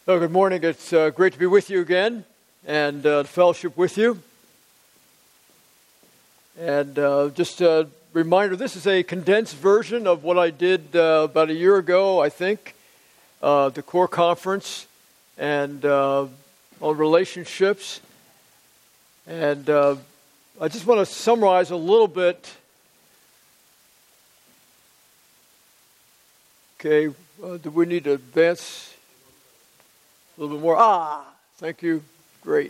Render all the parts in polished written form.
Well, good morning. It's great to be with you again and fellowship with you. And just a reminder, this is a condensed version of what I did about a year ago, I think, the core conference and on relationships. And I just want to summarize a little bit. Okay, do we need to advance a little bit more? Thank you. Great.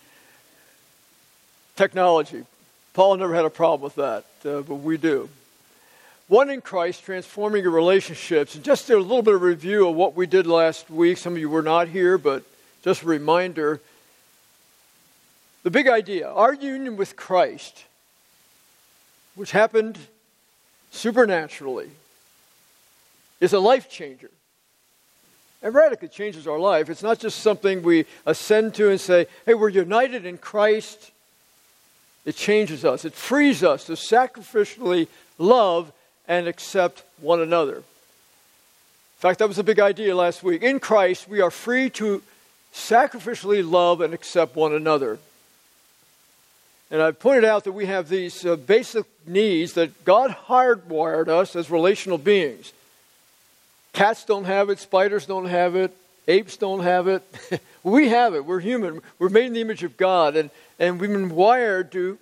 Technology. Paul never had a problem with that, but we do. One in Christ, transforming your relationships. And just a little bit of review of what we did last week. Some of you were not here, but just a reminder. The big idea, our union with Christ, which happened supernaturally, is a life changer. It radically changes our life. It's not just something we ascend to and say, hey, we're united in Christ. It changes us. It frees us to sacrificially love and accept one another. In fact, that was a big idea last week. In Christ, we are free to sacrificially love and accept one another. And I pointed out that we have these basic needs that God hardwired us as relational beings. Cats don't have it, spiders don't have it, apes don't have it. We have it. We're human. We're made in the image of God, and we've been wired to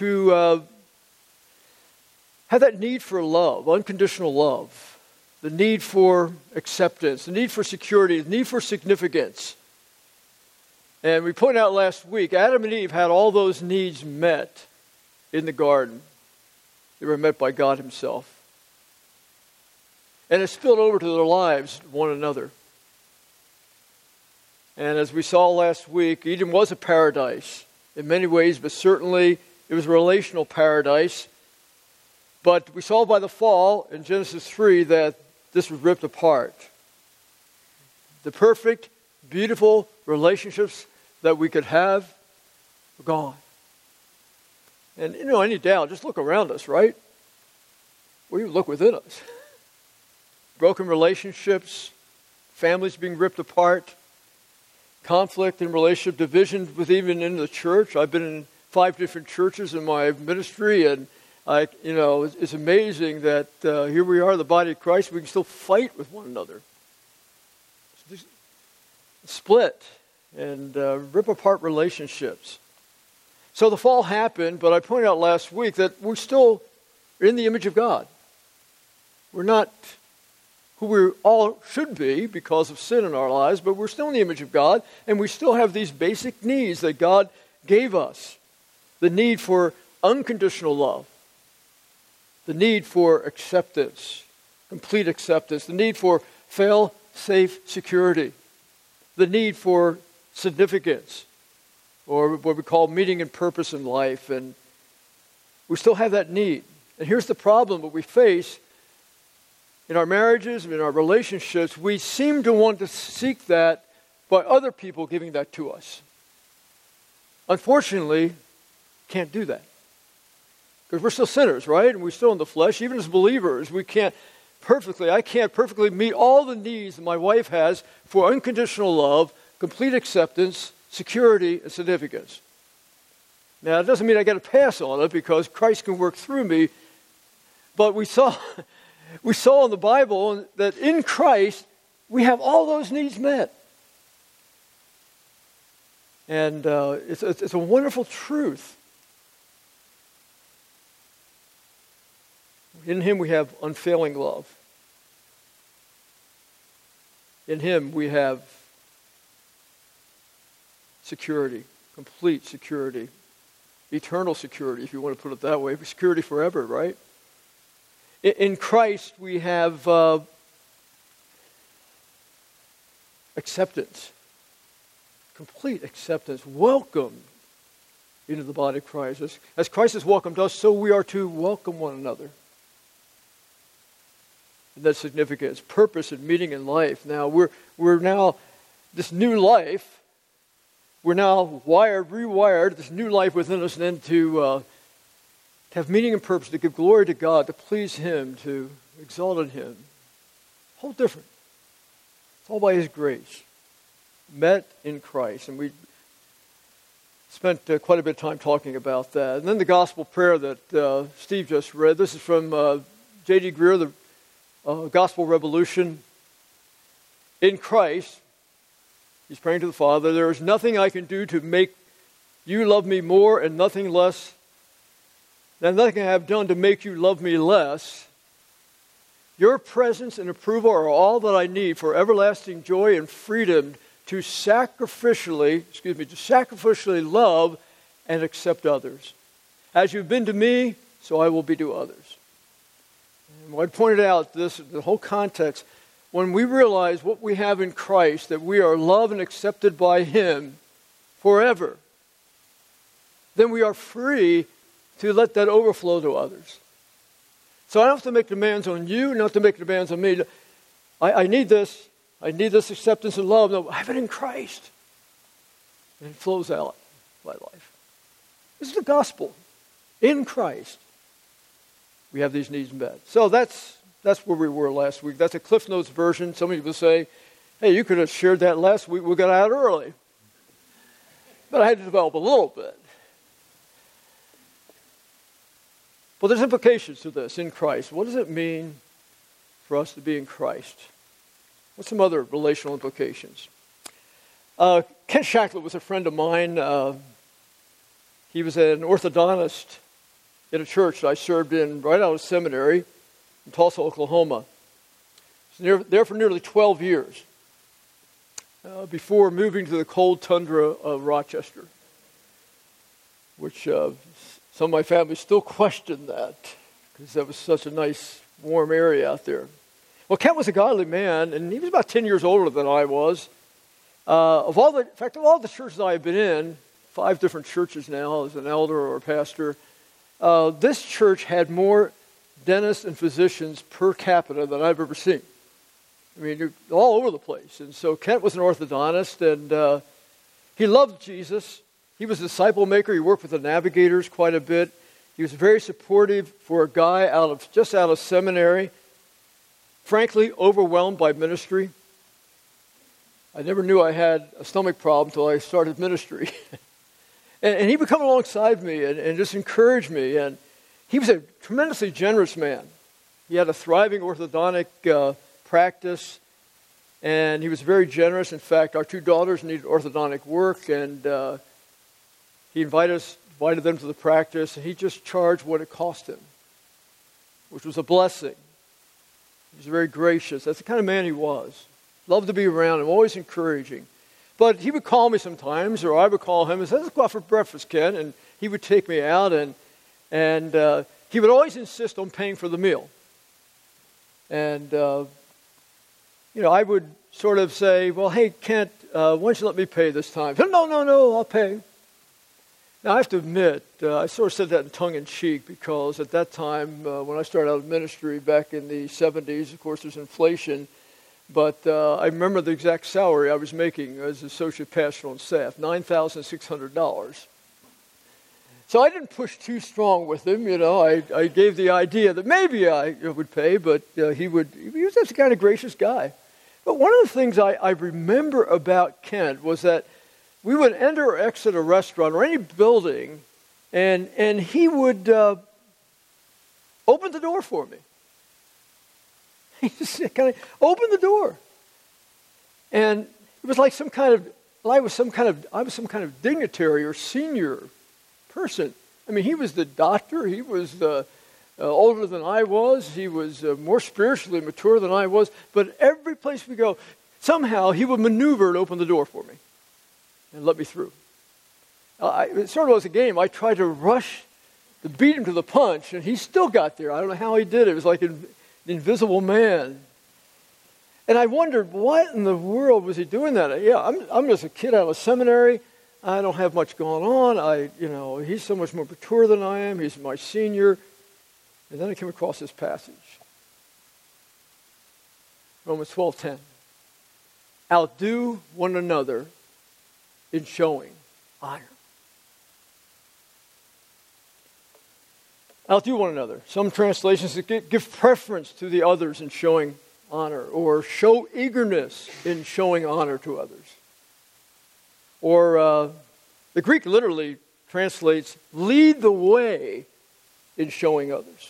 have that need for love, unconditional love, the need for acceptance, the need for security, the need for significance. And we pointed out last week, Adam and Eve had all those needs met in the garden. They were met by God Himself. And it spilled over to their lives, one another. And as we saw last week, Eden was a paradise in many ways, but certainly it was a relational paradise. But we saw by the fall in Genesis 3 that this was ripped apart. The perfect, beautiful relationships that we could have were gone. And any doubt, just look around us, right? Well, you look within us. Broken relationships, families being ripped apart, conflict in relationship, division even in the church. I've been in 5 different churches in my ministry, and it's amazing that here we are, the body of Christ, we can still fight with one another. Split and rip apart relationships. So the fall happened, but I pointed out last week that we're still in the image of God. We're not who we all should be because of sin in our lives, but we're still in the image of God, and we still have these basic needs that God gave us. The need for unconditional love, the need for acceptance, complete acceptance, the need for fail-safe security, the need for significance, or what we call meaning and purpose in life, and we still have that need. And here's the problem that we face in our marriages, in our relationships. We seem to want to seek that by other people giving that to us. Unfortunately, can't do that. Because we're still sinners, right? And we're still in the flesh. Even as believers, I can't perfectly meet all the needs that my wife has for unconditional love, complete acceptance, security, and significance. Now, it doesn't mean I get a pass on it because Christ can work through me. But we saw in the Bible that in Christ, we have all those needs met. And it's a wonderful truth. In Him we have unfailing love. In Him we have security, complete security, eternal security, if you want to put it that way, security forever, right? In Christ, we have acceptance, complete acceptance, welcome into the body of Christ. As Christ has welcomed us, so we are to welcome one another. And that's significance, purpose, and meaning in life. Now, we're now, this new life, we're now rewired, this new life within us, and then to have meaning and purpose, to give glory to God, to please Him, to exalt in Him. Whole different. It's all by His grace. met in Christ. And we spent quite a bit of time talking about that. And then the gospel prayer that Steve just read. This is from J.D. Greer, the Gospel Revolution. In Christ, he's praying to the Father, there is nothing I can do to make you love me more, and nothing less, and nothing I have done to make you love me less. Your presence and approval are all that I need for everlasting joy and freedom to sacrificially love and accept others. As you've been to me, so I will be to others. And I pointed out this, the whole context. When we realize what we have in Christ, that we are loved and accepted by Him forever, then we are free to let that overflow to others. So I don't have to make demands on you, not to make demands on me. I need this. I need this acceptance and love. No, I have it in Christ. And it flows out my life. This is the gospel. In Christ, we have these needs met. So that's where we were last week. That's a Cliff Notes version. Some people say, hey, you could have shared that last week. We got out early. But I had to develop a little bit. Well, there's implications to this in Christ. What does it mean for us to be in Christ? What's some other relational implications? Ken Shacklet was a friend of mine. He was an orthodontist in a church that I served in right out of seminary in Tulsa, Oklahoma. He was there for nearly 12 years before moving to the cold tundra of Rochester, which some of my family still question that because that was such a nice, warm area out there. Well, Kent was a godly man, and he was about 10 years older than I was. In fact, of all the churches I have been in, 5 different churches now as an elder or a pastor, this church had more dentists and physicians per capita than I've ever seen. I mean, you're all over the place. And so Kent was an orthodontist, and he loved Jesus. He was a disciple maker. He worked with the Navigators quite a bit. He was very supportive for a guy just out of seminary, frankly, overwhelmed by ministry. I never knew I had a stomach problem until I started ministry. and he would come alongside me and just encourage me. And he was a tremendously generous man. He had a thriving orthodontic practice, and he was very generous. In fact, our 2 daughters needed orthodontic work, and he invited them to the practice, and he just charged what it cost him, which was a blessing. He was very gracious. That's the kind of man he was. Loved to be around him, always encouraging. But he would call me sometimes, or I would call him and say, let's go out for breakfast, Ken. And he would take me out, and he would always insist on paying for the meal. And, I would sort of say, well, hey, Kent, why don't you let me pay this time? No, I'll pay. Now, I have to admit, I sort of said that in tongue-in-cheek because at that time, when I started out in ministry back in the 70s, of course, there's inflation, but I remember the exact salary I was making as associate pastor on staff, $9,600. So I didn't push too strong with him, I gave the idea that maybe I would pay, but he was just a kind of gracious guy. But one of the things I remember about Kent was that we would enter or exit a restaurant or any building, and he would open the door for me. He just kind of opened the door, and it was like I was some kind of dignitary or senior person. I mean, he was the doctor. He was older than I was. He was more spiritually mature than I was. But every place we go, somehow he would maneuver and open the door for me and let me through. It sort of was a game. I tried to rush to beat him to the punch, and he still got there. I don't know how he did it. It was like an invisible man. And I wondered, what in the world was he doing that? Yeah, I'm just a kid out of seminary. I don't have much going on. He's so much more mature than I am. He's my senior. And then I came across this passage. Romans 12:10. Outdo one another in showing honor. Outdo one another. Some translations give preference to the others in showing honor, or show eagerness in showing honor to others. Or the Greek literally translates, lead the way in showing others.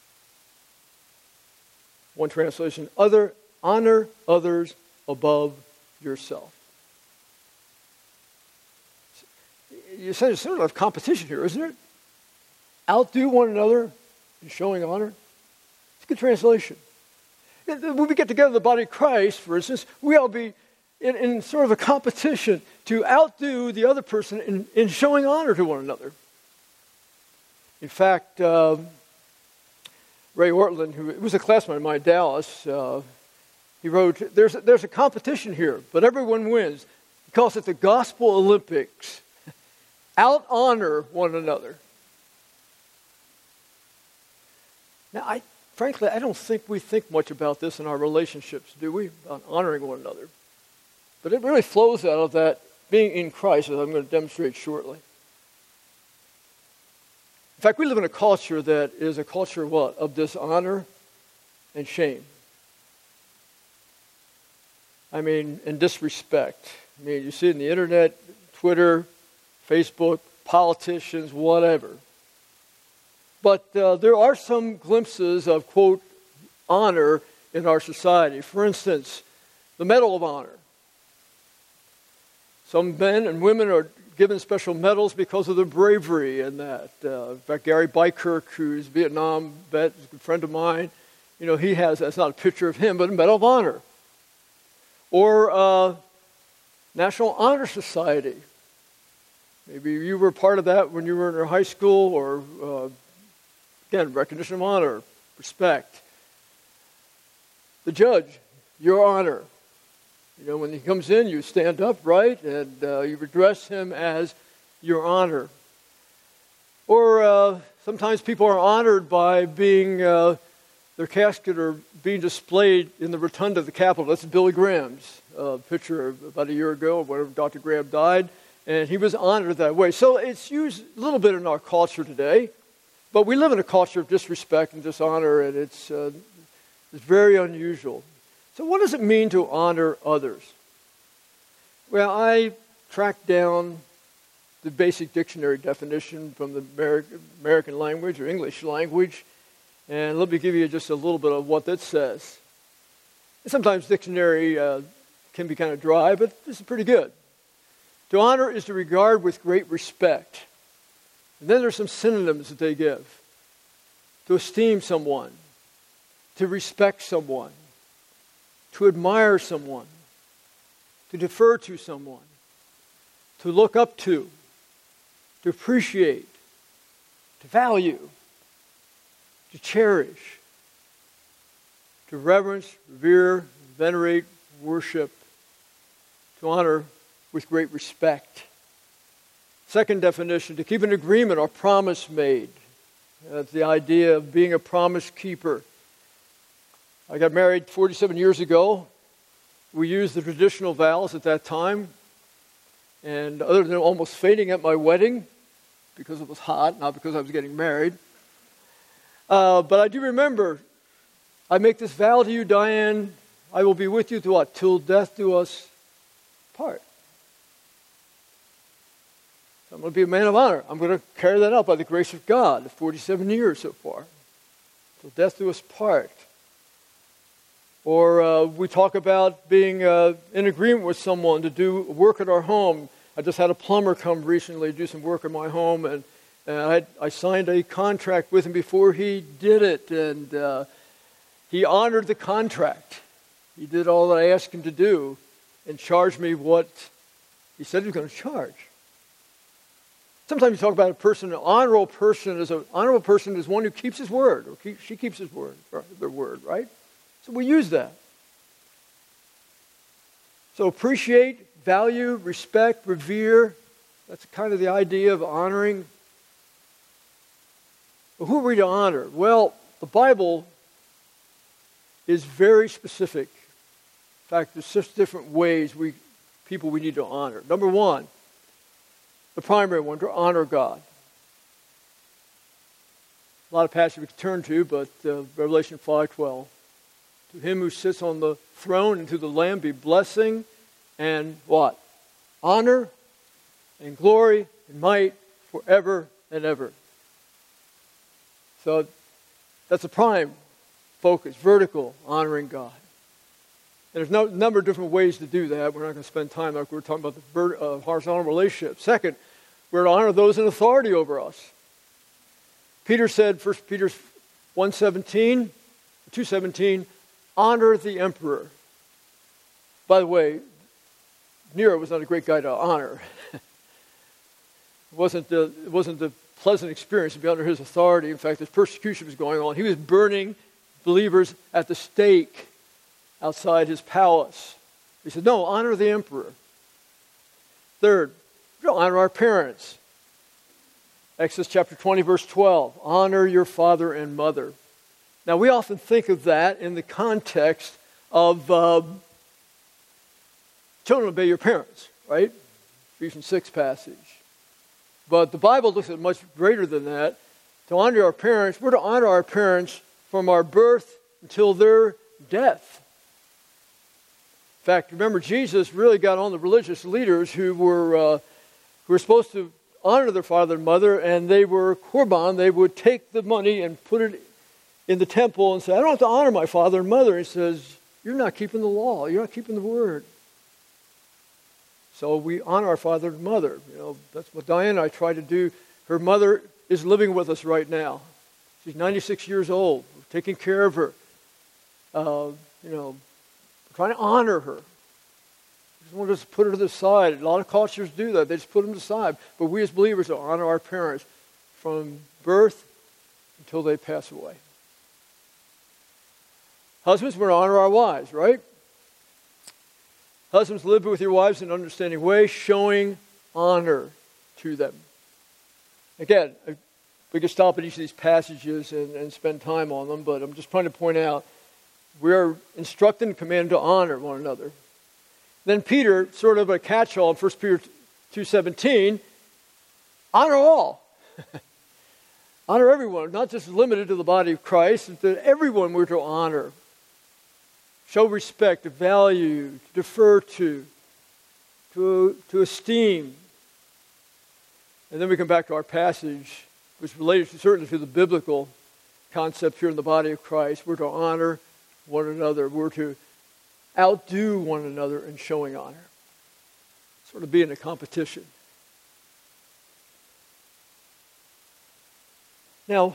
One translation, honor others above yourself. You said it's sort of competition here, isn't it? Outdo one another in showing honor. It's a good translation. When we get together, the body of Christ, for instance, we all be in sort of a competition to outdo the other person in showing honor to one another. In fact, Ray Ortlund, who was a classmate of mine in Dallas, he wrote, there's a competition here, but everyone wins. He calls it the Gospel Olympics. Out-honor one another. Now, frankly, I don't think we think much about this in our relationships, do we? About honoring one another. But it really flows out of that being in Christ, as I'm going to demonstrate shortly. In fact, we live in a culture that is a culture of what? Of dishonor and shame. I mean, and disrespect. I mean, you see it in the internet, Twitter, Facebook, politicians, whatever. But there are some glimpses of, quote, honor in our society. For instance, the Medal of Honor. Some men and women are given special medals because of their bravery in that. In fact, Gary Bykirk, who's a Vietnam vet, is a good friend of mine, he has, that's not a picture of him, but a Medal of Honor. Or National Honor Society. Maybe you were part of that when you were in your high school, or, again, recognition of honor, respect. The judge, your honor. When he comes in, you stand up, right? And you address him as your honor. Or sometimes people are honored by being, their casket or being displayed in the rotunda of the Capitol. That's Billy Graham's picture about a year ago when Dr. Graham died. And he was honored that way. So it's used a little bit in our culture today. But we live in a culture of disrespect and dishonor, and it's very unusual. So what does it mean to honor others? Well, I tracked down the basic dictionary definition from the American language or English language, and let me give you just a little bit of what that says. And sometimes dictionary can be kind of dry, but this is pretty good. To honor is to regard with great respect. And then there's some synonyms that they give. To esteem someone, to respect someone, to admire someone, to defer to someone, to look up to appreciate, to value, to cherish, to reverence, revere, venerate, worship, to honor with great respect. Second definition, to keep an agreement or promise made. That's the idea of being a promise keeper. I got married 47 years ago. We used the traditional vows at that time. And other than almost fainting at my wedding, because it was hot, not because I was getting married. But I do remember, I make this vow to you, Diane, I will be with you to what? Till death do us part. So I'm going to be a man of honor. I'm going to carry that out by the grace of God, 47 years so far. Till death do us part. Or we talk about being in agreement with someone to do work at our home. I just had a plumber come recently to do some work in my home, and I signed a contract with him before he did it, and he honored the contract. He did all that I asked him to do and charged me what he said he was going to charge. Sometimes you talk about a person, an honorable person is one who keeps his word, or she keeps his word, or their word, right? So we use that. So appreciate, value, respect, revere. That's kind of the idea of honoring. Well, who are we to honor? Well, the Bible is very specific. In fact, there's 6 different ways we need to honor. Number 1, the primary one, to honor God. A lot of passages we can turn to, but Revelation 5:12. To him who sits on the throne and to the Lamb be blessing and what? Honor and glory and might forever and ever. So that's a prime focus, vertical, honoring God. And there's a number of different ways to do that. We're not going to spend time like we're talking about the horizontal relationship. Second, we're to honor those in authority over us. Peter said, 1 Peter 2:17, honor the emperor. By the way, Nero was not a great guy to honor. It wasn't the pleasant experience to be under his authority. In fact, his persecution was going on. He was burning believers at the stake outside his palace. He said, no, honor the emperor. Third, honor our parents. Exodus chapter 20, verse 12. Honor your father and mother. Now, we often think of that in the context of children obey your parents, right? Ephesians 6 passage. But the Bible looks at it much greater than that. To honor our parents, we're to honor our parents from our birth until their death. In fact, remember, Jesus really got on the religious leaders who were supposed to honor their father and mother, and they were korban. They would take the money and put it in the temple and say, I don't have to honor my father and mother. And he says, you're not keeping the law. You're not keeping the word. So we honor our father and mother. You know, that's what Diane and I try to do. Her mother is living with us right now. She's 96 years old. We're taking care of her. Trying to honor her. We just want to just put her to the side. A lot of cultures do that. They just put them aside. But we as believers will honor our parents from birth until they pass away. Husbands, we're to honor our wives, right? Husbands, live with your wives in an understanding way, showing honor to them. Again, we could stop at each of these passages and spend time on them, but I'm just trying to point out we are instructed and commanded to honor one another. Then Peter, sort of a catch-all in 1 Peter 2:17, honor all. Honor everyone, not just limited to the body of Christ, but that everyone we're to honor. Show respect, to value, to defer to esteem. And then we come back to our passage, which relates certainly to the biblical concept here in the body of Christ. We're to honor one another. We're to outdo one another in showing honor. Sort of be in a competition. Now,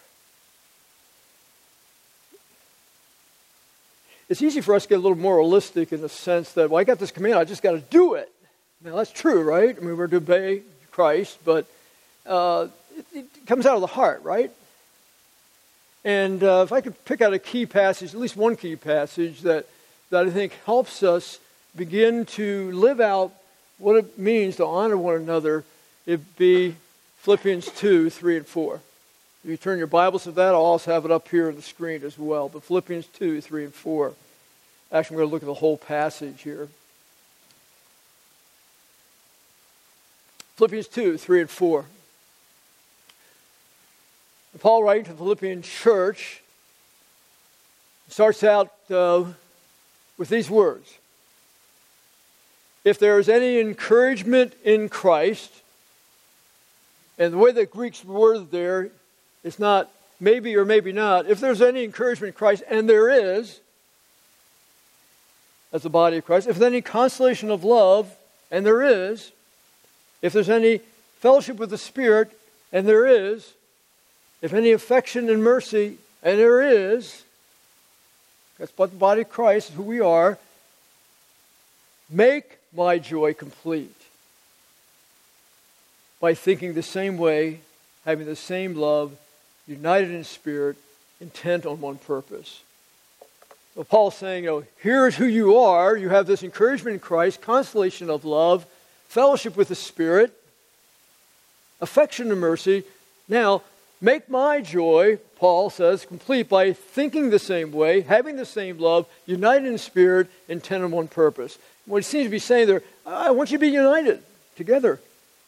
it's easy for us to get a little moralistic in the sense that, well, I got this command, I just got to do it. Now, that's true, right? I mean, we're to obey Christ, but it comes out of the heart, right? And if I could pick out a key passage, at least one key passage that I think helps us begin to live out what it means to honor one another, it'd be Philippians 2, 3, and 4. If you turn your Bibles to that, I'll also have it up here on the screen as well. But Philippians 2, 3, and 4. Actually, we're going to look at the whole passage here. Philippians 2, 3, and 4. Paul, writing to the Philippian church, starts out with these words. If there is any encouragement in Christ, and the way the Greek's word there, it's not maybe or maybe not. If there's any encouragement in Christ, and there is, as the body of Christ, if there's any consolation of love, and there is, if there's any fellowship with the Spirit, and there is, if any affection and mercy, and there is, that's what the body of Christ is, who we are, make my joy complete by thinking the same way, having the same love, united in spirit, intent on one purpose. So Paul's saying, here's who you are. You have this encouragement in Christ, consolation of love, fellowship with the Spirit, affection and mercy. Now, make my joy, Paul says, complete by thinking the same way, having the same love, united in spirit, intent on one purpose. What he seems to be saying there, I want you to be united together.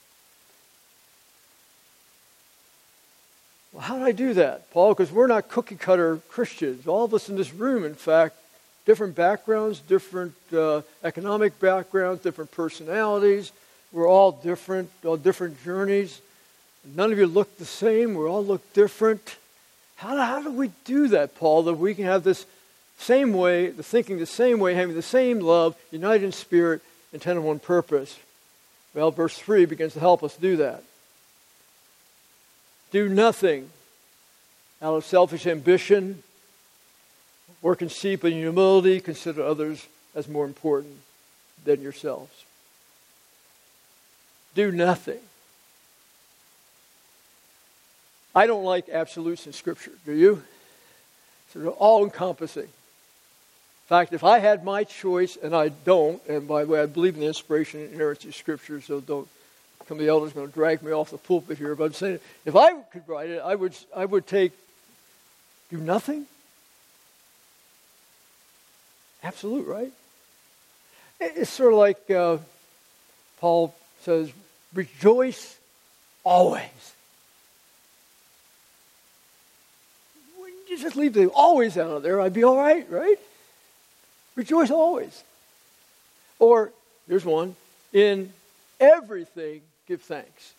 Well, how do I do that, Paul? Because we're not cookie-cutter Christians. All of us in this room, in fact, different backgrounds, different economic backgrounds, different personalities, We're all different journeys. None of you look the same. We all look different. How do we do that, Paul, that we can have this same way, the thinking the same way, having the same love, united in spirit, intent on one purpose? Well, verse 3 begins to help us do that. Do nothing out of selfish ambition or conceit, but in humility consider others as more important than yourselves. Do nothing. I don't like absolutes in Scripture, do you? So they're all-encompassing. In fact, if I had my choice, and I don't, and by the way, I believe in the inspiration and inerrancy of Scripture, so don't come the elders going to drag me off the pulpit here, but I'm saying if I could write it, I would take do nothing. Absolute, right? It's sort of like Paul says, rejoice always. Wouldn't you just leave the always out of there? I'd be all right, right? Rejoice always. Or, here's one, in everything give thanks.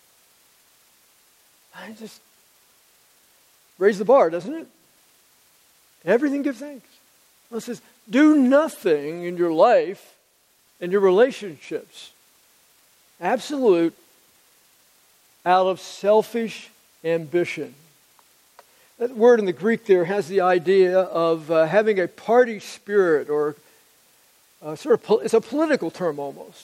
I just raise the bar, doesn't it? Everything give thanks. Well, it says, do nothing in your life, in your relationships, absolute, out of selfish ambition. That word in the Greek there has the idea of having a party spirit, or it's a political term almost.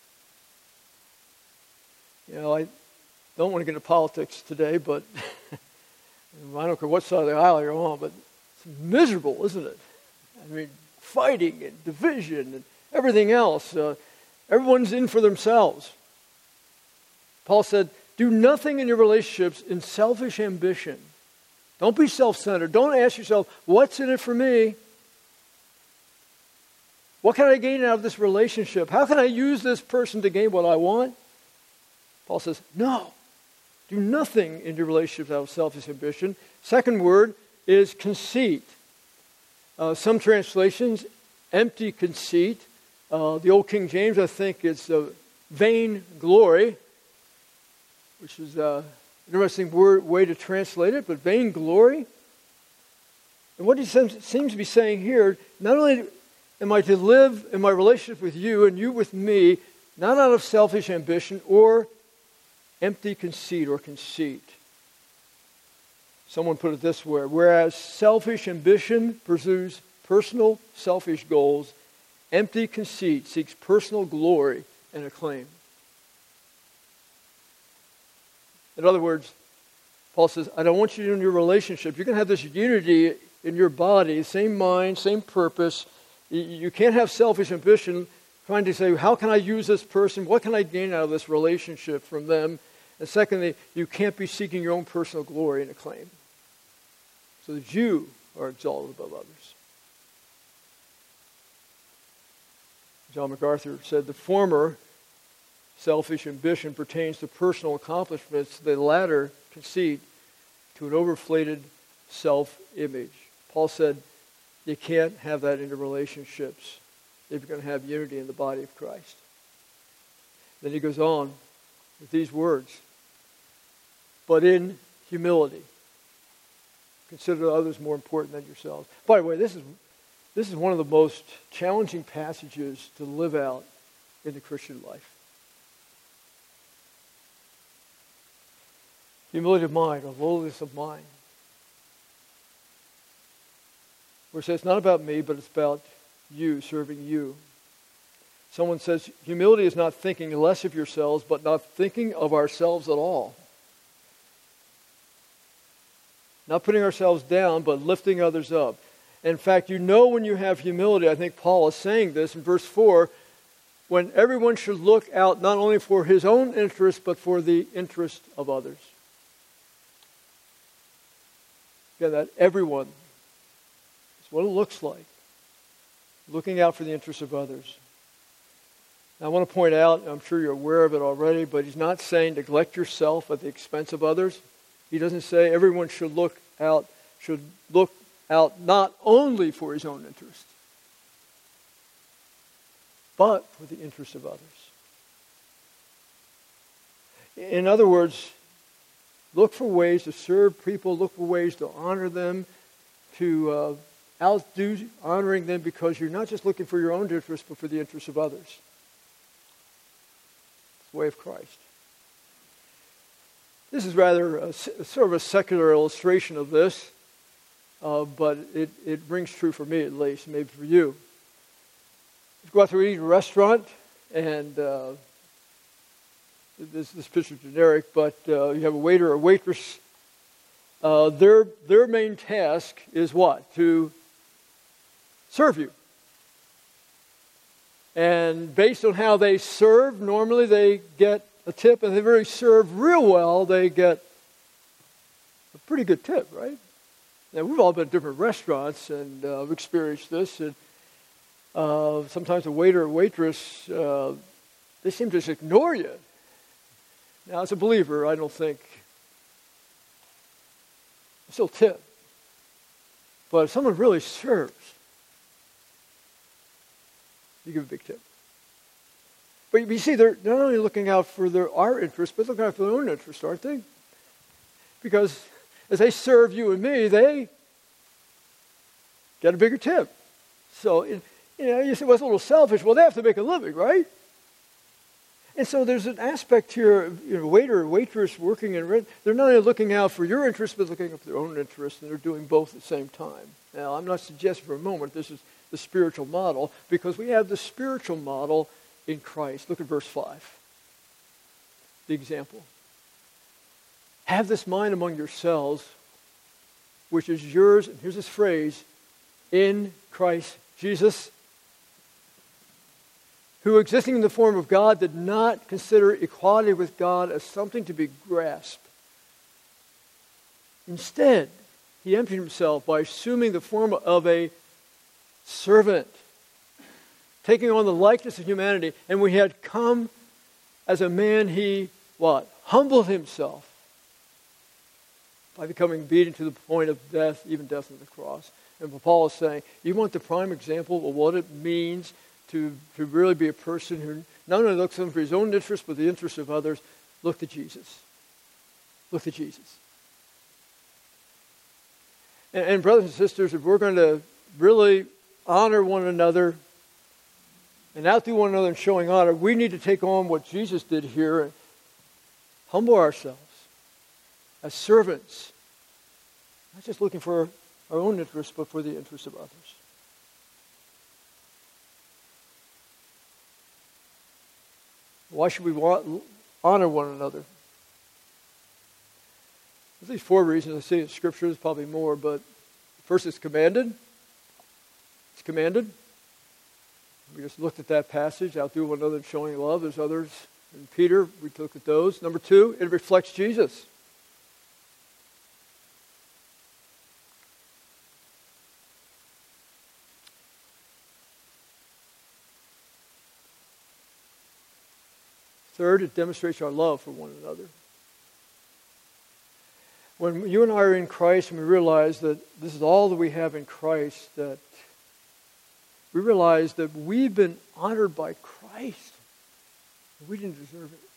You know, I don't want to get into politics today, but I don't care what side of the aisle you're on, but it's miserable, isn't it? I mean, fighting and division and everything else. Everyone's in for themselves. Paul said, do nothing in your relationships in selfish ambition. Don't be self-centered. Don't ask yourself, what's in it for me? What can I gain out of this relationship? How can I use this person to gain what I want? Paul says, no. Do nothing in your relationships out of selfish ambition. Second word is conceit. Some translations, empty conceit. The old King James, I think, it's vain glory, which is an interesting way to translate it, but vain glory. And what he seems to be saying here, not only am I to live in my relationship with you and you with me, not out of selfish ambition or empty conceit or conceit. Someone put it this way, whereas selfish ambition pursues personal selfish goals, empty conceit seeks personal glory and acclaim. In other words, Paul says, I don't want you in your relationship. You're going to have this unity in your body, same mind, same purpose. You can't have selfish ambition trying to say, how can I use this person? What can I gain out of this relationship from them? And secondly, you can't be seeking your own personal glory and acclaim, so that you are exalted above others. John MacArthur said, the former, selfish ambition, pertains to personal accomplishments, the latter, conceit, to an overinflated self-image. Paul said, you can't have that in your relationships if you're going to have unity in the body of Christ. Then he goes on with these words, but in humility, consider others more important than yourselves. By the way, this is one of the most challenging passages to live out in the Christian life. Humility of mind, or lowliness of mind. Where it says, it's not about me, but it's about you, serving you. Someone says, humility is not thinking less of yourselves, but not thinking of ourselves at all. Not putting ourselves down, but lifting others up. In fact, you know when you have humility, I think Paul is saying this in verse 4, when everyone should look out not only for his own interest, but for the interest of others. Again, that everyone is what it looks like. Looking out for the interests of others. Now, I want to point out, I'm sure you're aware of it already, but he's not saying neglect yourself at the expense of others. He doesn't say everyone should look out not only for his own interest, but for the interest of others. In other words, look for ways to serve people, look for ways to honor them, to outdo honoring them, because you're not just looking for your own interest, but for the interests of others. It's the way of Christ. This is rather sort of a secular illustration of this, but it rings true for me at least, maybe for you. You go out to eat in a restaurant, and this picture's generic, but you have a waiter or a waitress. Their main task is what? To serve you. And based on how they serve, normally they get a tip, and if they really serve real well, they get a pretty good tip, right? Now, we've all been at different restaurants, and we've experienced this, and sometimes a waiter or waitress, they seem to just ignore you. Now, as a believer, I don't think, I still tip. But if someone really serves, you give a big tip. But you see, they're not only looking out for our interests, but looking out for their own interests, aren't they? Because as they serve you and me, they get a bigger tip. So, you say, well, it's a little selfish. Well, they have to make a living, right? And so there's an aspect here, waiter or waitress working in, they're not only looking out for your interests, but looking out for their own interests, and they're doing both at the same time. Now, I'm not suggesting for a moment this is the spiritual model, because we have the spiritual model in Christ. Look at verse 5. The example. Have this mind among yourselves, which is yours, and here's this phrase, in Christ Jesus, who, existing in the form of God, did not consider equality with God as something to be grasped. Instead, he emptied himself by assuming the form of a servant, taking on the likeness of humanity. And when he had come as a man, he, what? Humbled himself by becoming obedient to the point of death, even death on the cross. And Paul is saying, you want the prime example of what it means to really be a person who not only looks for his own interests, but the interests of others. Look to Jesus. Look to Jesus. And brothers and sisters, if we're going to really honor one another and outdo one another in showing honor, we need to take on what Jesus did here and humble ourselves as servants, not just looking for our own interests, but for the interests of others. Why should we honor one another? There's these 4 reasons. I see in Scripture, there's probably more, but first it's commanded. It's commanded. We just looked at that passage, outdo one another in showing love. There's others in Peter. We looked at those. Number 2, it reflects Jesus. Third, it demonstrates our love for one another. When you and I are in Christ and we realize that this is all that we have in Christ, that we realize that we've been honored by Christ. We didn't deserve it.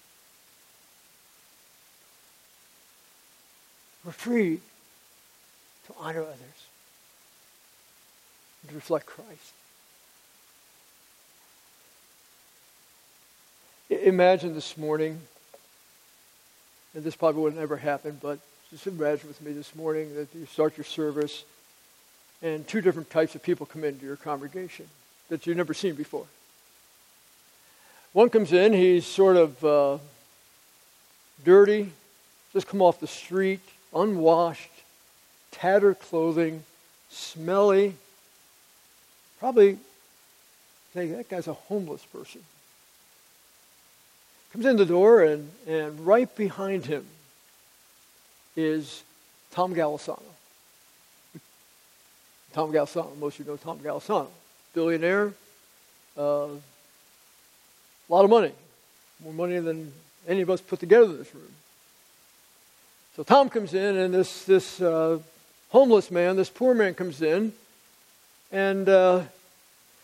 We're free to honor others and to reflect Christ. Imagine this morning, and this probably would never happen, but just imagine with me this morning that you start your service and 2 different types of people come into your congregation that you've never seen before. One comes in, he's sort of dirty, just come off the street, unwashed, tattered clothing, smelly. Probably think that guy's a homeless person. Comes in the door, and right behind him is Tom Golisano. Tom Golisano, most of you know Tom Golisano. Billionaire, a lot of money. More money than any of us put together in this room. So Tom comes in, and this homeless man, this poor man comes in, and who are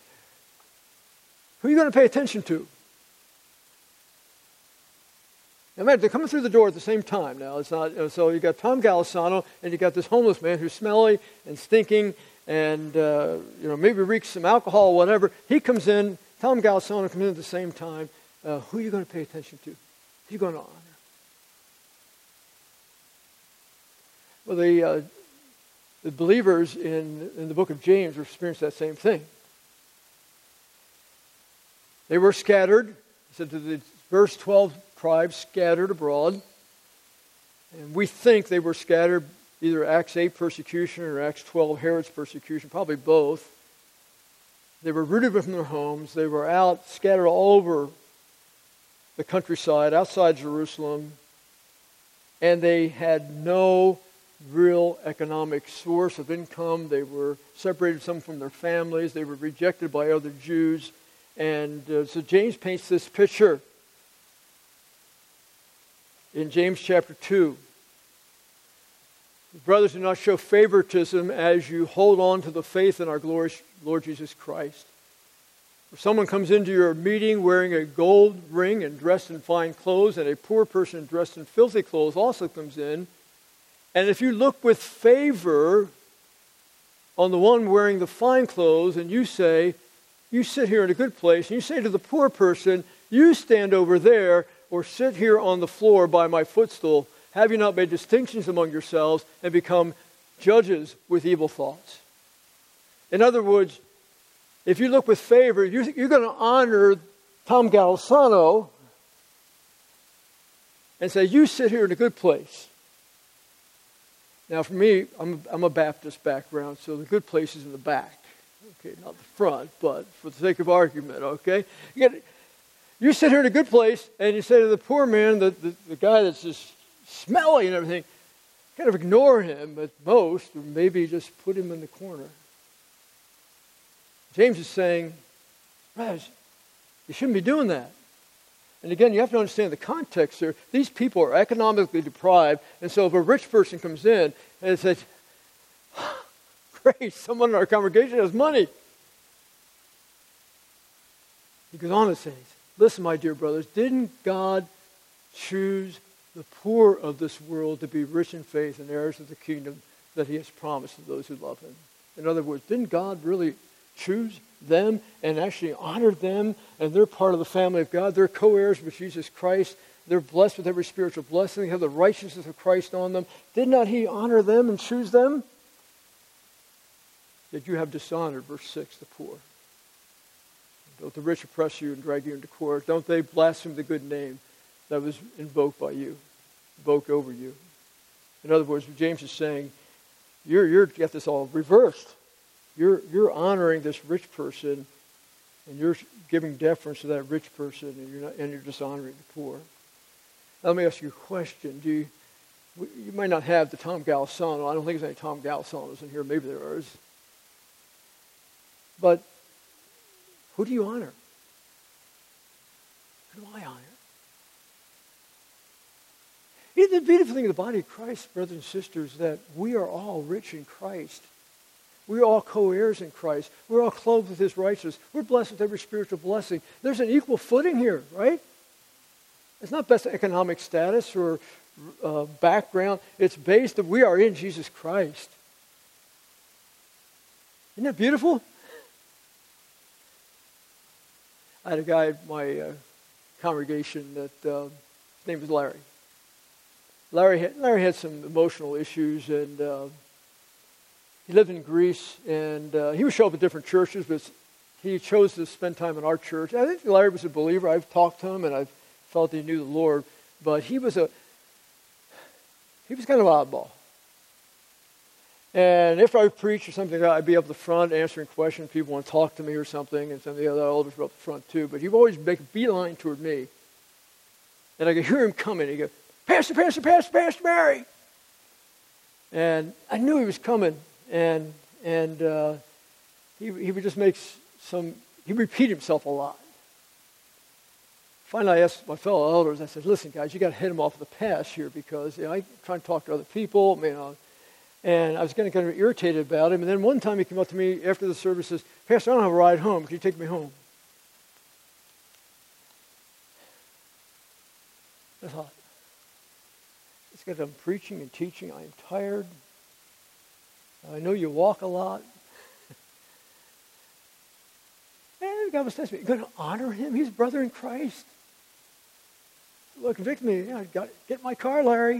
you going to pay attention to? Imagine, they're coming through the door at the same time now. It's not, so you got Tom Golisano, and you got this homeless man who's smelly and stinking and, maybe reeks some alcohol or whatever. He comes in, Tom Golisano comes in at the same time. Who are you going to pay attention to? Who are you going to honor? Well, the believers in the book of James experienced that same thing. They were scattered. It said to the verse 12 tribes scattered abroad. And we think they were scattered either Acts 8 persecution or Acts 12 Herod's persecution, probably both. They were rooted from their homes. They were out, scattered all over the countryside, outside Jerusalem. And they had no real economic source of income. They were separated some from their families. They were rejected by other Jews. And so James paints this picture in James chapter 2. Brothers, do not show favoritism as you hold on to the faith in our glorious Lord Jesus Christ. If someone comes into your meeting wearing a gold ring and dressed in fine clothes, and a poor person dressed in filthy clothes also comes in, and if you look with favor on the one wearing the fine clothes, and you say, you sit here in a good place, and you say to the poor person, you stand over there, or sit here on the floor by my footstool, have you not made distinctions among yourselves and become judges with evil thoughts? In other words, if you look with favor, you're going to honor Tom Golisano and say, you sit here in a good place. Now, for me, I'm a Baptist background, so the good place is in the back. Okay, not the front, but for the sake of argument, okay? You sit here in a good place, and you say to the poor man, the guy that's just smelly and everything, kind of ignore him at most, or maybe just put him in the corner. James is saying, guys, you shouldn't be doing that. And again, you have to understand the context here. These people are economically deprived, and so if a rich person comes in and says, great, someone in our congregation has money. He goes on to say, listen, my dear brothers, didn't God choose the poor of this world to be rich in faith and heirs of the kingdom that he has promised to those who love him? In other words, didn't God really choose them and actually honor them, and they're part of the family of God? They're co-heirs with Jesus Christ. They're blessed with every spiritual blessing. They have the righteousness of Christ on them. Did not he honor them and choose them? Yet you have dishonored, verse 6, the poor. Don't the rich oppress you and drag you into court? Don't they blaspheme the good name that was invoked by you, invoked over you? In other words, James is saying, you're get this all reversed. You're honoring this rich person, and you're giving deference to that rich person, and you're dishonoring the poor. Now, let me ask you a question. You might not have the Tom Golisano. I don't think there's any Tom Golisanos in here. Maybe there is. But who do you honor? Who do I honor? The beautiful thing of the body of Christ, brothers and sisters, is that we are all rich in Christ. We're all co-heirs in Christ. We're all clothed with his righteousness. We're blessed with every spiritual blessing. There's an equal footing here, right? It's not based on economic status or background. It's based on we are in Jesus Christ. Isn't that beautiful? I had a guy at my congregation that his name was Larry. Larry had some emotional issues, and he lived in Greece, and he would show up at different churches, but he chose to spend time in our church. I think Larry was a believer. I've talked to him, and I've felt he knew the Lord, but he was kind of an oddball. And if I preach or something, I'd be up the front answering questions. People want to talk to me or something, and some of the other elders were up the front too. But he would always make a beeline toward me. And I could hear him coming. He'd go, Pastor Mary. And I knew he was coming. And he would just make he'd repeat himself a lot. Finally, I asked my fellow elders, I said, listen, guys, you got to head him off the pass here because I try to talk to other people, and I was getting kind of irritated about him. And then one time he came up to me after the service and says, Pastor, I don't have a ride home. Can you take me home? I thought, got done preaching and teaching. I am tired. I know you walk a lot. And God was telling me, you're going to honor him? He's a brother in Christ. Look, convict me. Yeah, get my car, Larry.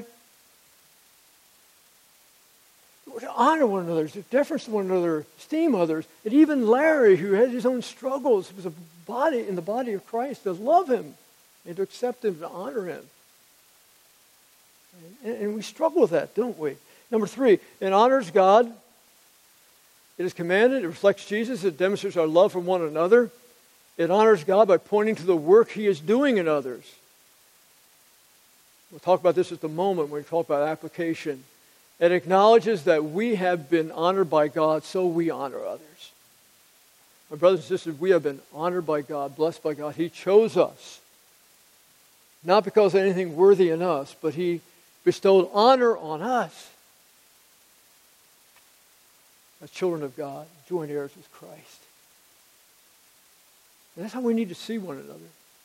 We're to honor one another, to deference to one another, esteem others. And even Larry, who has his own struggles, was a body in the body of Christ, to love him and to accept him, to honor him. And we struggle with that, don't we? Number 3, it honors God. It is commanded. It reflects Jesus. It demonstrates our love for one another. It honors God by pointing to the work he is doing in others. We'll talk about this at the moment when we talk about application. It acknowledges that we have been honored by God, so we honor others. My brothers and sisters, we have been honored by God, blessed by God. He chose us. Not because of anything worthy in us, but he bestowed honor on us as children of God, joint heirs with Christ. And that's how we need to see one another.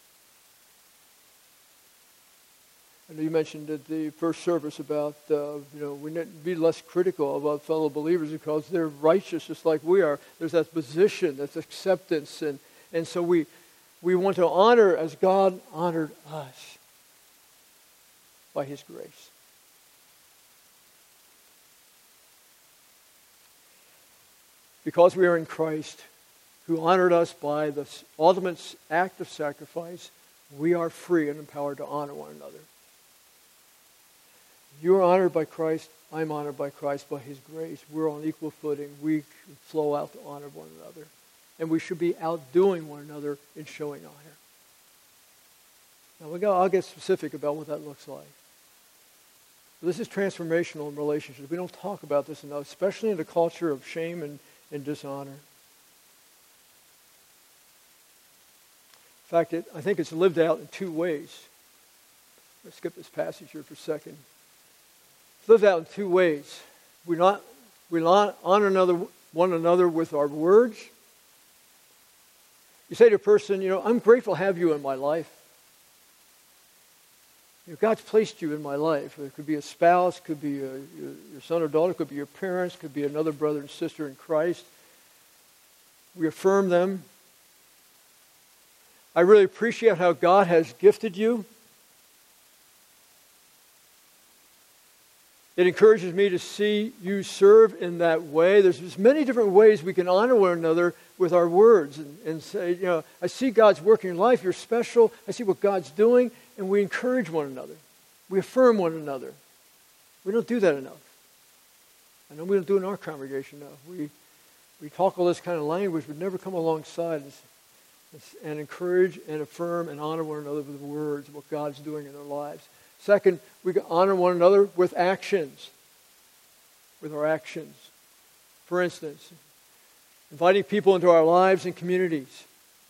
I know you mentioned at the first service about, we need to be less critical about fellow believers because they're righteous just like we are. There's that position, that's acceptance. And so we want to honor as God honored us by his grace. Because we are in Christ, who honored us by the ultimate act of sacrifice, we are free and empowered to honor one another. You are honored by Christ. I'm honored by Christ by his grace. We're on equal footing. We flow out to honor one another. And we should be outdoing one another in showing honor. Now, I'll get specific about what that looks like. This is transformational in relationships. We don't talk about this enough, especially in the culture of shame and dishonor. In fact, I think it's lived out in 2 ways. Let's skip this passage here for a second. It's lived out in 2 ways. We honor one another with our words. You say to a person, I'm grateful to have you in my life. God's placed you in my life. It could be a spouse, could be your son or daughter, could be your parents, could be another brother and sister in Christ. We affirm them. I really appreciate how God has gifted you. It encourages me to see you serve in that way. There's many different ways we can honor one another with our words and say, I see God's work in your life. You're special. I see what God's doing. And we encourage one another. We affirm one another. We don't do that enough. I know we don't do it in our congregation enough. We talk all this kind of language, but never come alongside and encourage and affirm and honor one another with words, what God's doing in their lives. Second, we can honor one another with actions. With our actions. For instance, inviting people into our lives and communities.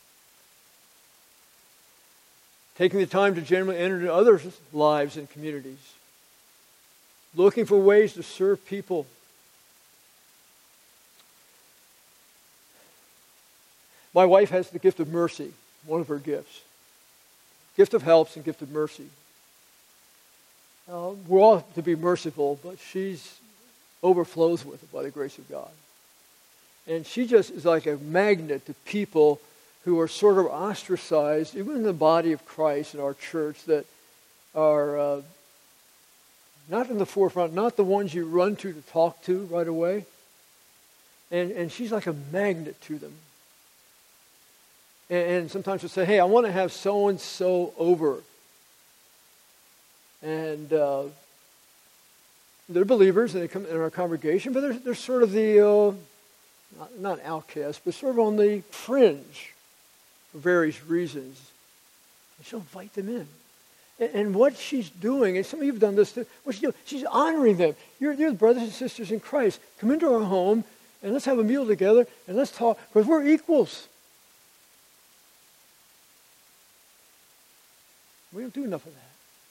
Taking the time to genuinely enter into others' lives and communities. Looking for ways to serve people. My wife has the gift of mercy, one of her gifts. Gift of helps and gift of mercy. We're all to be merciful, but she's overflows with it by the grace of God. And she just is like a magnet to people who are sort of ostracized, even in the body of Christ in our church, that are not in the forefront, not the ones you run to talk to right away. And she's like a magnet to them. And sometimes she'll say, hey, I want to have so-and-so over. And they're believers, and they come in our congregation, but they're sort of the, not outcasts, but sort of on the fringe for various reasons. And she'll invite them in. And what she's doing, and some of you have done this too, what she's doing, she's honoring them. You're the brothers and sisters in Christ. Come into our home, and let's have a meal together, and let's talk, because we're equals. We don't do enough of that.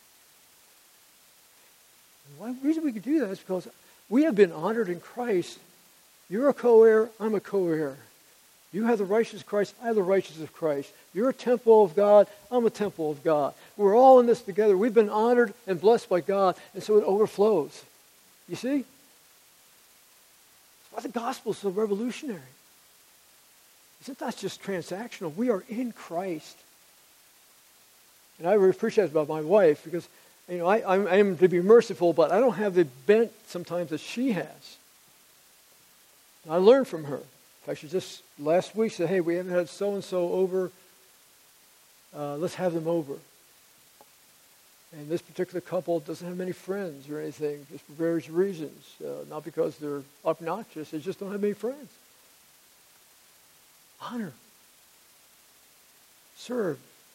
And the reason we can do that is because we have been honored in Christ. You're a co-heir, I'm a co-heir. You have the righteousness of Christ, I have the righteousness of Christ. You're a temple of God, I'm a temple of God. We're all in this together. We've been honored and blessed by God, and so it overflows. You see? That's why the gospel is so revolutionary. Isn't that just transactional? We are in Christ. And I really appreciate it about my wife because, I am to be merciful, but I don't have the bent sometimes that she has. And I learned from her. In fact, she just last week said, hey, we haven't had so-and-so over. Let's have them over. And this particular couple doesn't have many friends or anything, just for various reasons. Not because they're obnoxious, they just don't have many friends. Honor. Serve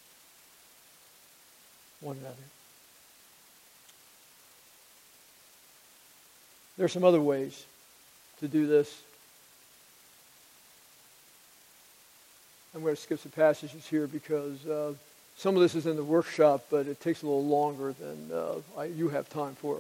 one another. There are some other ways to do this. I'm going to skip some passages here because some of this is in the workshop, but it takes a little longer than you have time for.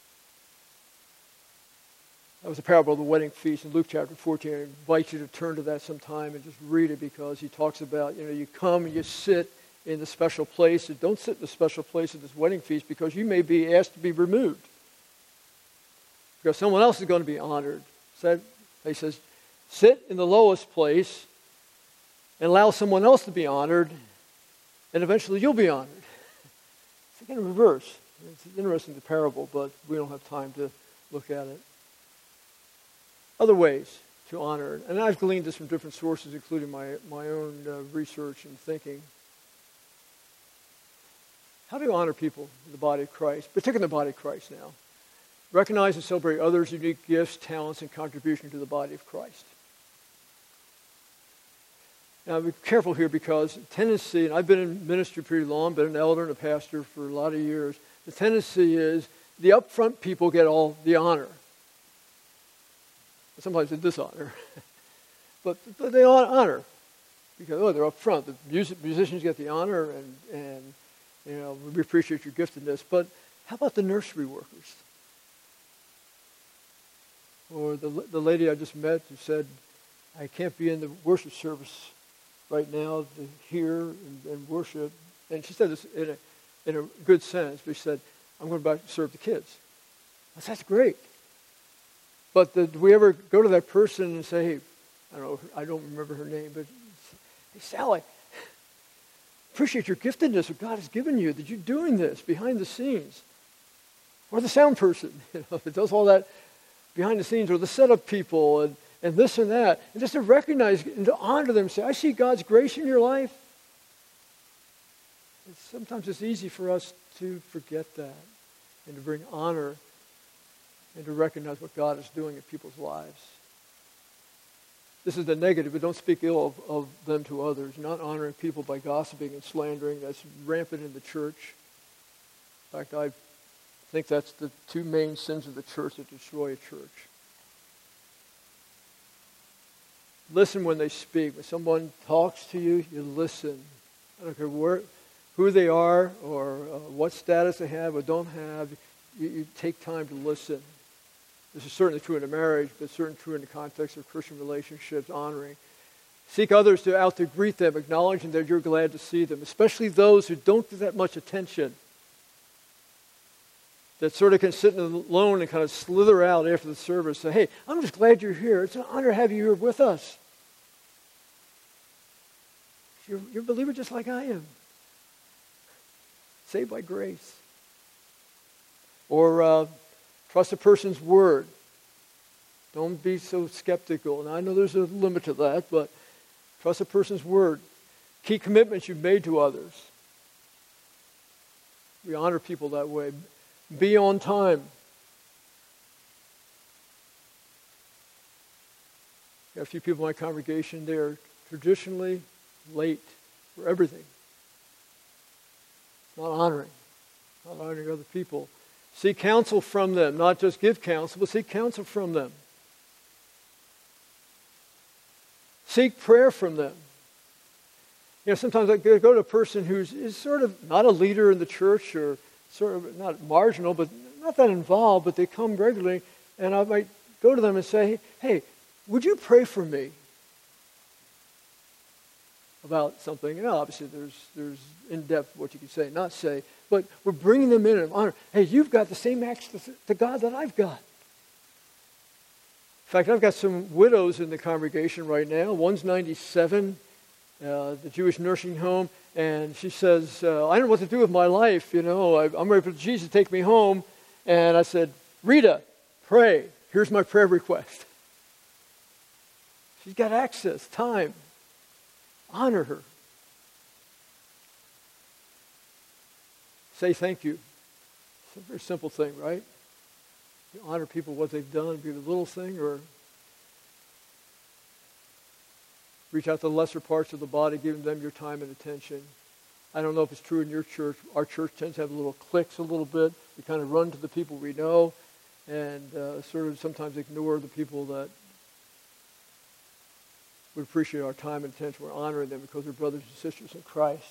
That was the parable of the wedding feast in Luke chapter 14. I invite you to turn to that sometime and just read it because he talks about, you come and you sit in the special place. And don't sit in the special place at this wedding feast because you may be asked to be removed. Because someone else is going to be honored. So he says, sit in the lowest place and allow someone else to be honored, and eventually you'll be honored. It's again reverse. It's interesting, the parable, but we don't have time to look at it. Other ways to honor, and I've gleaned this from different sources, including my own research and thinking. How do you honor people in the body of Christ, particularly in the body of Christ now? Recognize and celebrate others' unique gifts, talents, and contribution to the body of Christ. Now, be careful here because tendency, and I've been in ministry pretty long, been an elder and a pastor for a lot of years, the tendency is the upfront people get all the honor. Sometimes they dishonor. but they honor because, they're up front. The musicians get the honor and we appreciate your giftedness. But how about the nursery workers? Or the lady I just met who said, I can't be in the worship service right now to hear and worship. And she said this in a good sense, but she said, I'm going back to serve the kids. I said, that's great. But do we ever go to that person and say, hey, I don't remember her name, but hey, Sally, appreciate your giftedness, what God has given you, that you're doing this behind the scenes. Or the sound person, that does all that behind the scenes, or the setup people, and this and that. And just to recognize and to honor them, say, I see God's grace in your life. Sometimes it's easy for us to forget that and to bring honor and to recognize what God is doing in people's lives. This is the negative, but don't speak ill of them to others. Not honoring people by gossiping and slandering. That's rampant in the church. In fact, I think that's the two main sins of the church that destroy a church. Listen when they speak. When someone talks to you, you listen. I don't care who they are or what status they have or don't have. You take time to listen. This is certainly true in a marriage, but certainly true in the context of Christian relationships, honoring. Seek others out to greet them, acknowledging that you're glad to see them, especially those who don't get that much attention, that sort of can sit alone and kind of slither out after the service, say, hey, I'm just glad you're here. It's an honor to have you here with us. You're a believer just like I am. Saved by grace. Or trust a person's word. Don't be so skeptical. And I know there's a limit to that, but trust a person's word. Keep commitments you've made to others. We honor people that way. Be on time. Got a few people in my congregation, they are traditionally late for everything. Not honoring other people. Seek counsel from them, not just give counsel, but seek counsel from them. Seek prayer from them. Sometimes I go to a person is sort of not a leader in the church or sort of not marginal, but not that involved, but they come regularly, and I might go to them and say, hey, would you pray for me? about something. And obviously there's in-depth what you can say, not say, but we're bringing them in and honor. Hey, you've got the same access to God that I've got. In fact, I've got some widows in the congregation right now. One's 97, the Jewish nursing home, and she says, I don't know what to do with my life. I'm ready for Jesus to take me home. And I said, Rita, pray. Here's my prayer request. She's got access, time. Honor her. Say thank you. It's a very simple thing, right? You honor people, what they've done, be the little thing, or reach out to the lesser parts of the body, giving them your time and attention. I don't know if it's true in your church. Our church tends to have little cliques a little bit. We kind of run to the people we know and sort of sometimes ignore the people that would appreciate our time and attention. We're honoring them because they're brothers and sisters in Christ.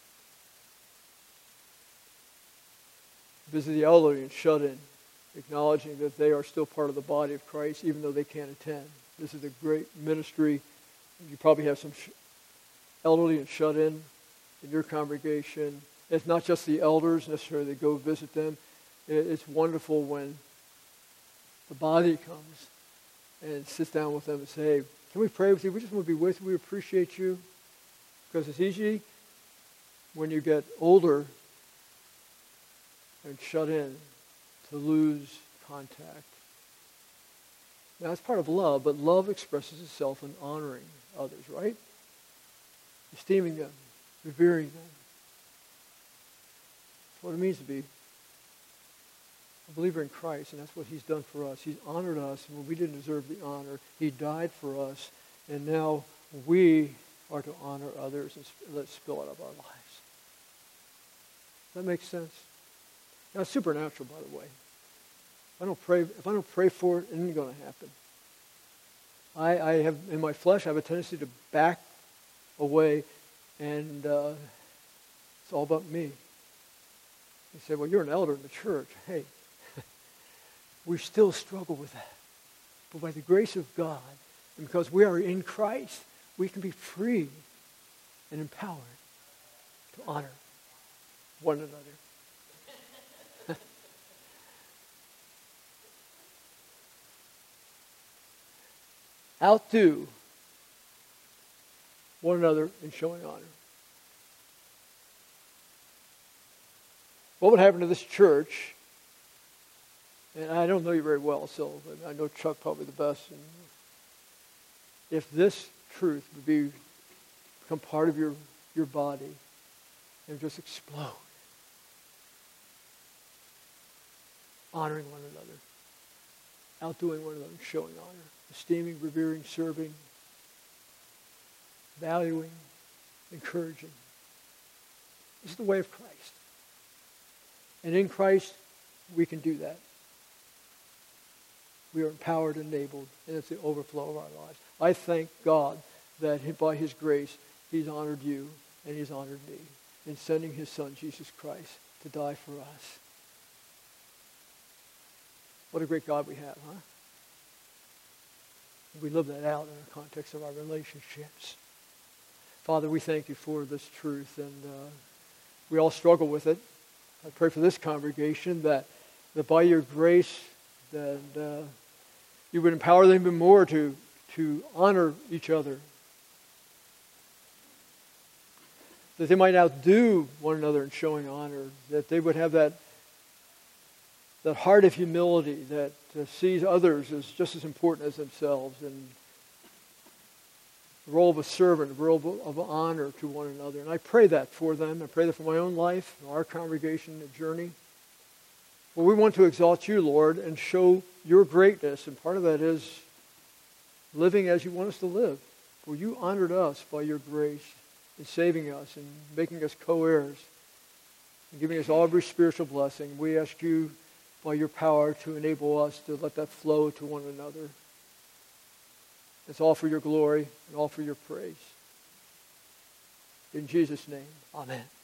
Visit the elderly and shut in, acknowledging that they are still part of the body of Christ, even though they can't attend. This is a great ministry. You probably have some elderly and shut in your congregation. It's not just the elders necessarily that go visit them. It's wonderful when the body comes and sits down with them and say, hey, can we pray with you? We just want to be with you. We appreciate you. Because it's easy when you get older and shut in to lose contact. Now, it's part of love, but love expresses itself in honoring others, right? Esteeming them, revering them. That's what it means to be a believer in Christ, and that's what he's done for us. He's honored us when we didn't deserve the honor. He died for us, and now we are to honor others and let it spill out of our lives. Does that make sense? Now, it's supernatural, by the way. If I don't pray for it, it ain't going to happen. I have, in my flesh, I have a tendency to back away, and it's all about me. You say, well, you're an elder in the church. Hey, we still struggle with that. But by the grace of God, and because we are in Christ, we can be free and empowered to honor one another. Outdo one another in showing honor. What would happen to this church? And I don't know you very well, so I know Chuck probably the best. And if this truth would become part of your body and just explode, honoring one another, outdoing one another, showing honor, esteeming, revering, serving, valuing, encouraging. This is the way of Christ. And in Christ, we can do that. We are empowered and enabled, and it's the overflow of our lives. I thank God that by his grace, he's honored you and he's honored me in sending his son, Jesus Christ, to die for us. What a great God we have, huh? We live that out in the context of our relationships. Father, we thank you for this truth, and we all struggle with it. I pray for this congregation that by your grace, that you would empower them even more to honor each other. That they might outdo one another in showing honor. That they would have that heart of humility that sees others as just as important as themselves, and the role of a servant, the role of honor to one another. And I pray that for them. I pray that for my own life, our congregation, the journey. Well, we want to exalt you, Lord, and show your greatness. And part of that is living as you want us to live. For you honored us by your grace in saving us and making us co-heirs and giving us all every spiritual blessing. We ask you by your power to enable us to let that flow to one another. It's all for your glory and all for your praise. In Jesus' name, amen.